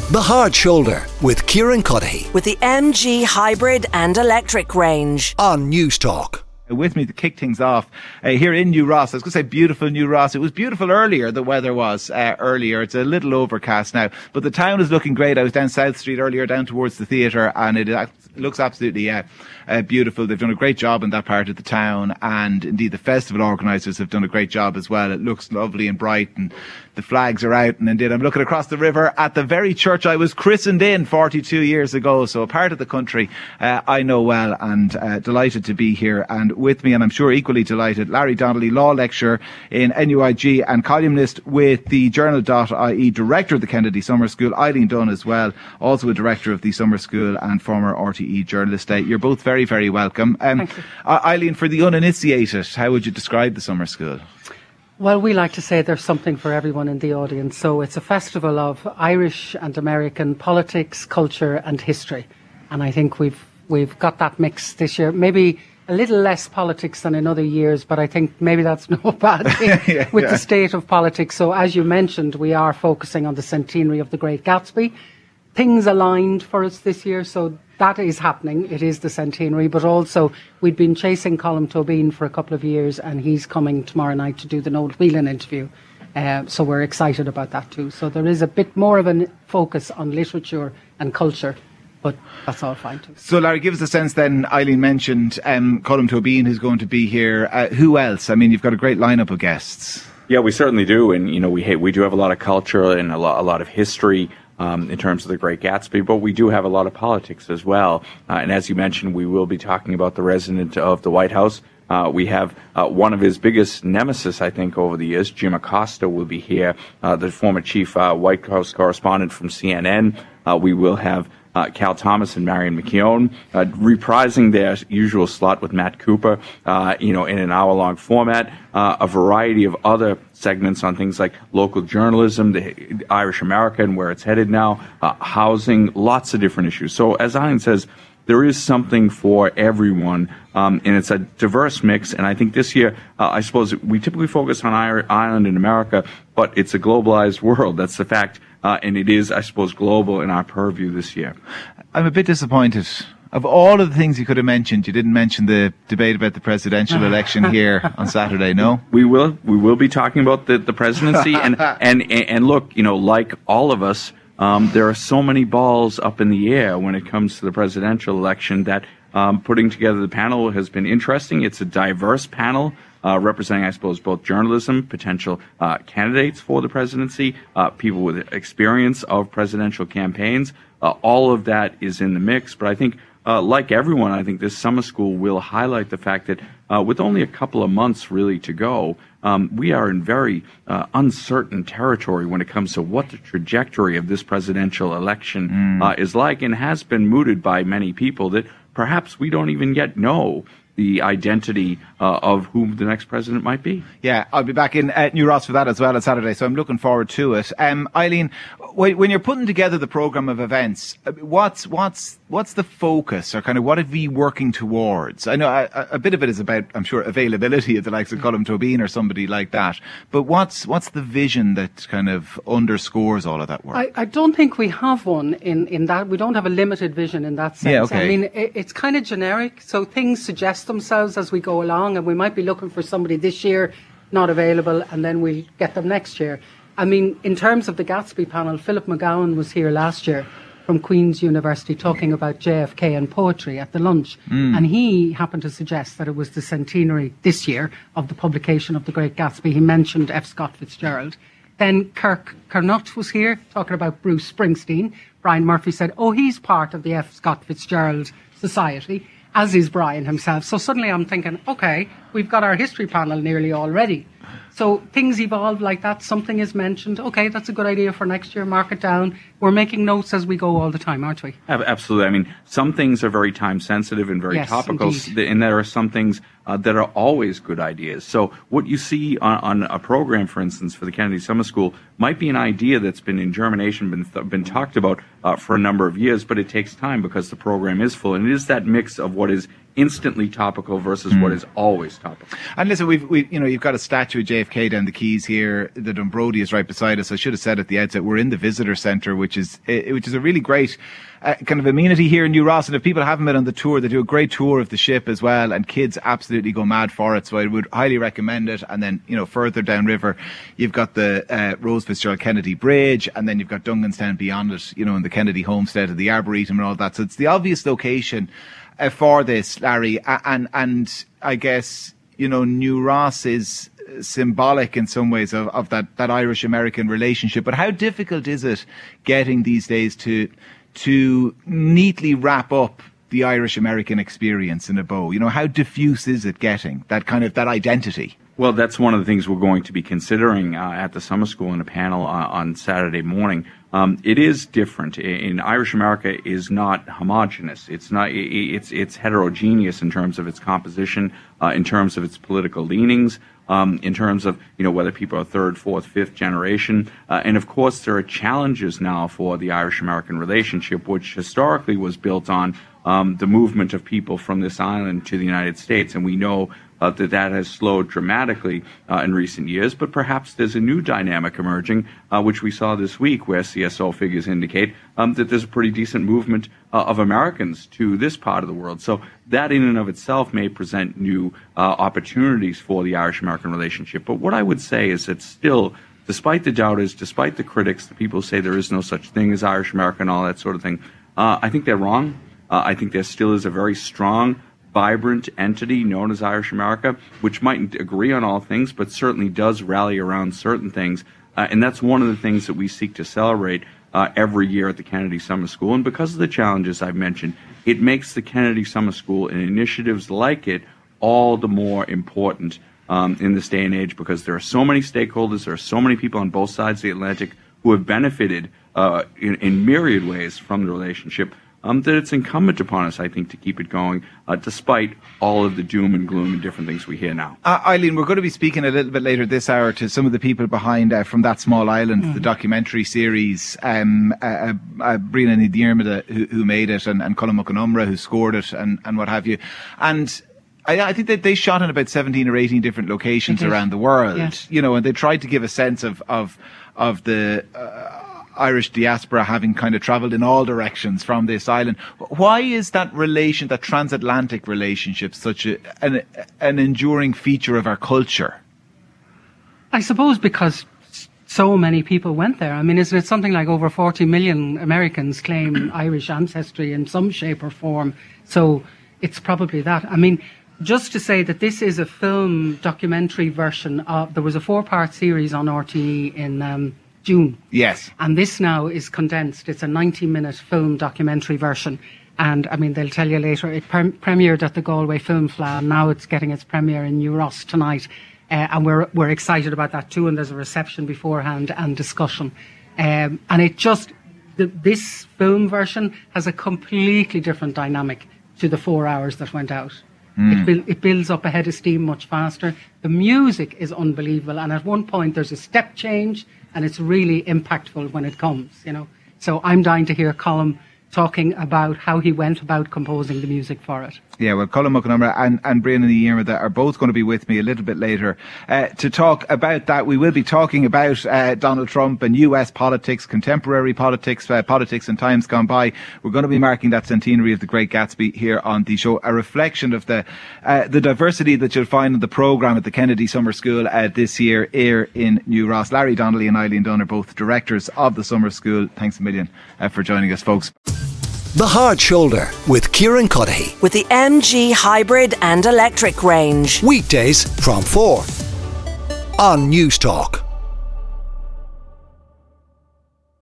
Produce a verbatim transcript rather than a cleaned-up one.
The Hard Shoulder with Kieran Cuddihy. With the M G hybrid and electric range. On News Talk. With me to kick things off uh, here in New Ross. I was going to say beautiful New Ross. It was beautiful earlier, the weather was uh, earlier. It's a little overcast now, but the town is looking great. I was down South Street earlier, down towards the theatre, and it, it looks absolutely uh, uh, beautiful. They've done a great job in that part of the town, and indeed the festival organisers have done a great job as well. It looks lovely and bright, and the flags are out, and indeed I'm looking across the river at the very church I was christened in forty-two years ago, so a part of the country uh, I know well, and uh, delighted to be here. And with me, and I'm sure equally delighted, Larry Donnelly, law lecturer in N U I G and columnist with the journal dot I E, director of the Kennedy Summer School, Eileen Dunn as well, also a director of the Summer School and former R T E journalist. Uh, you're both very, very welcome. Um, Thank you. Uh, Eileen, for the uninitiated, how would you describe the Summer School? Well, we like to say there's something for everyone in the audience. So it's a festival of Irish and American politics, culture and history. And I think we've we've got that mix this year. Maybe a little less politics than in other years, but I think maybe that's no bad thing yeah, with yeah. the state of politics. So as you mentioned, we are focusing on the centenary of the Great Gatsby. Things aligned for us this year, so that is happening. It is the centenary, but also we'd been chasing Colm Tóibín for a couple of years, and he's coming tomorrow night to do the Noel Whelan interview. Uh, so we're excited about that too. So there is a bit more of a focus on literature and culture, but that's all fine too. So, Larry, give us a sense then. Eileen mentioned um, Colm Tóibín, who's going to be here. Uh, who else? I mean, you've got a great lineup of guests. Yeah, we certainly do, and you know, we we do have a lot of culture and a lot, a lot of history. Um, in terms of the Great Gatsby, but we do have a lot of politics as well. Uh, and as you mentioned, we will be talking about the resident of the White House. Uh, we have uh, one of his biggest nemesis, I think, over the years, Jim Acosta, will be here, uh, the former chief uh, White House correspondent from C N N. Uh, we will have uh, Cal Thomas and Marion McKeown uh, reprising their usual slot with Matt Cooper, uh, you know, in an hour-long format. Uh, a variety of other segments on things like local journalism, the Irish America and where it's headed now, uh, housing, lots of different issues. So as Eileen says, there is something for everyone, um, and it's a diverse mix. And I think this year, uh, I suppose we typically focus on Ireland and America, but it's a globalized world. That's the fact. Uh, and it is, I suppose, global in our purview this year. I'm a bit disappointed. Of all of the things you could have mentioned, you didn't mention the debate about the presidential election here on Saturday, no? We will we will be talking about the, the presidency. and, and, and look, you know, like all of us, um, there are so many balls up in the air when it comes to the presidential election that um, putting together the panel has been interesting. It's a diverse panel. Uh, representing, I suppose, both journalism, potential uh, candidates for the presidency, uh, people with experience of presidential campaigns. Uh, all of that is in the mix. But I think, uh, like everyone, I think this summer school will highlight the fact that uh, with only a couple of months really to go, um, we are in very uh, uncertain territory when it comes to what the trajectory of this presidential election mm. uh, is like, and has been mooted by many people that perhaps we don't even yet know the identity uh, of whom the next president might be. Yeah, I'll be back in uh, New Ross for that as well on Saturday, so I'm looking forward to it. Um, Eileen, when, when you're putting together the programme of events, what's what's what's the focus, or kind of what are we working towards? I know a, a bit of it is about, I'm sure, availability of the likes of Colm Tóibín or somebody like that, but what's what's the vision that kind of underscores all of that work? I, I don't think we have one in, in that. We don't have a limited vision in that sense. Yeah, okay. I mean, it, it's kind of generic, so things suggest themselves as we go along, and we might be looking for somebody this year not available, and then we'll get them next year. I mean, in terms of the Gatsby panel, Philip McGowan was here last year from Queen's University talking about J F K and poetry at the lunch, mm. and he happened to suggest that it was the centenary this year of the publication of The Great Gatsby. He mentioned F. Scott Fitzgerald. Then Kirk Carnott was here talking about Bruce Springsteen. Brian Murphy said, oh, he's part of the F. Scott Fitzgerald Society, as is Brian himself. So suddenly I'm thinking, okay, we've got our history panel nearly already. So things evolve like that. Something is mentioned. Okay, that's a good idea for next year. Mark it down. We're making notes as we go all the time, aren't we? Absolutely. I mean, some things are very time sensitive and very yes, topical, indeed. and there are some things uh, that are always good ideas. So what you see on, on a program, for instance, for the Kennedy Summer School might be an idea that's been in germination, been th- been talked about uh, for a number of years, but it takes time because the program is full, and it is that mix of what is instantly topical versus mm. what is always topical. And listen, we've, we, you know, you've got a statue of J F K down the quays here. The Dunbrody is right beside us. I should have said at the outset, we're in the visitor centre, which is, which is a really great uh, kind of amenity here in New Ross. And if people haven't been on the tour, they do a great tour of the ship as well. And kids absolutely go mad for it. So I would highly recommend it. And then, you know, further downriver, you've got the uh, Rose Fitzgerald Kennedy Bridge, and then you've got Dunganstown beyond it, you know, in the Kennedy homestead of the Arboretum and all that. So it's the obvious location Uh, for this, Larry, and and I guess, you know, New Ross is symbolic in some ways of, of that, that Irish-American relationship. But how difficult is it getting these days to to neatly wrap up the Irish-American experience in a bow? You know, how diffuse is it getting that kind of that identity? Well, that's one of the things we're going to be considering uh, at the summer school in a panel uh, on Saturday morning. Um, it is different. In Irish America is not homogenous. It's not. It's it's heterogeneous in terms of its composition, uh, in terms of its political leanings, um, in terms of, you know, whether people are third, fourth, fifth generation, uh, and of course there are challenges now for the Irish American relationship, which historically was built on um, the movement of people from this island to the United States, and we know Uh, that that has slowed dramatically uh, in recent years, but perhaps there's a new dynamic emerging, uh, which we saw this week, where C S O figures indicate um, that there's a pretty decent movement uh, of Americans to this part of the world. So that in and of itself may present new uh, opportunities for the Irish-American relationship. But what I would say is that still, despite the doubters, despite the critics, the people who say there is no such thing as Irish-American, all that sort of thing, uh, I think they're wrong. Uh, I think there still is a very strong, vibrant entity known as Irish America, which mightn't agree on all things, but certainly does rally around certain things. Uh, and that's one of the things that we seek to celebrate uh, every year at the Kennedy Summer School. And because of the challenges I've mentioned, it makes the Kennedy Summer School and initiatives like it all the more important um, in this day and age, because there are so many stakeholders, there are so many people on both sides of the Atlantic who have benefited uh, in, in myriad ways from the relationship. Um, that it's incumbent upon us, I think, to keep it going, uh, despite all of the doom and gloom and different things we hear now. Uh, Eileen, we're going to be speaking a little bit later this hour to some of the people behind uh, From That Small Island, mm. the documentary series. Um, uh, uh, Brianna Ní Diarmida, who, who made it, and, and Colm Mac Con Iomaire, who scored it, and, and what have you. And I, I think that they shot in about seventeen or eighteen different locations around the world, yes. you know, and they tried to give a sense of, of, of the Uh, Irish diaspora having kind of travelled in all directions from this island. Why is that relation, that transatlantic relationship, such a, an, an enduring feature of our culture? I suppose because so many people went there. I mean, isn't it something like over forty million Americans claim Irish ancestry in some shape or form? So it's probably that. I mean, just to say that this is a film documentary version of, there was a four-part series on R T E in Um, June. Yes. And this now is condensed. It's a ninety minute film documentary version. And I mean, they'll tell you later, it pre- premiered at the Galway Film Fleadh, and now it's getting its premiere in New Ross tonight. Uh, and we're we're excited about that too. And there's a reception beforehand and discussion. Um, and it just, the, this film version has a completely different dynamic to the four hours that went out. Mm. It, build, it builds up a head of steam much faster. The music is unbelievable. And at one point, there's a step change, and it's really impactful when it comes, you know. So I'm dying to hear Colm talking about how he went about composing the music for it. Yeah, well, Colm Mac Con Iomaire and, and Brianna Ní Diarmida are both going to be with me a little bit later uh, to talk about that. We will be talking about uh, Donald Trump and U S politics, contemporary politics, uh, politics in times gone by. We're going to be marking that centenary of The Great Gatsby here on the show, a reflection of the uh, the diversity that you'll find in the programme at the Kennedy Summer School uh, this year here in New Ross. Larry Donnelly and Eileen Dunn are both directors of the Summer School. Thanks a million uh, for joining us, folks. The Hard Shoulder with Kieran Cuddihy. With the M G Hybrid and Electric range. Weekdays from four on News Talk.